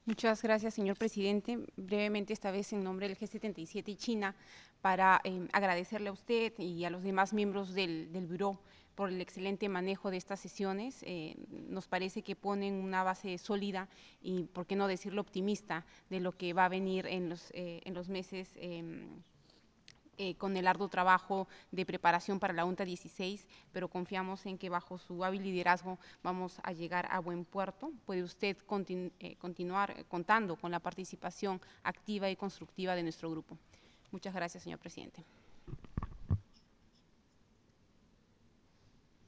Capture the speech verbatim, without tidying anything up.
Muchas gracias, señor presidente. Brevemente, esta vez en nombre del G setenta y siete y China, para eh, agradecerle a usted y a los demás miembros del, del Buró por el excelente manejo de estas sesiones. Eh, nos parece que ponen una base sólida y, por qué no decirlo, optimista de lo que va a venir en los, eh, en los meses eh, Eh, con el arduo trabajo de preparación para la UNTA dieciséis, pero confiamos en que bajo su hábil liderazgo vamos a llegar a buen puerto. Puede usted continu eh, continuar contando con la participación activa y constructiva de nuestro grupo. Muchas gracias, señor presidente.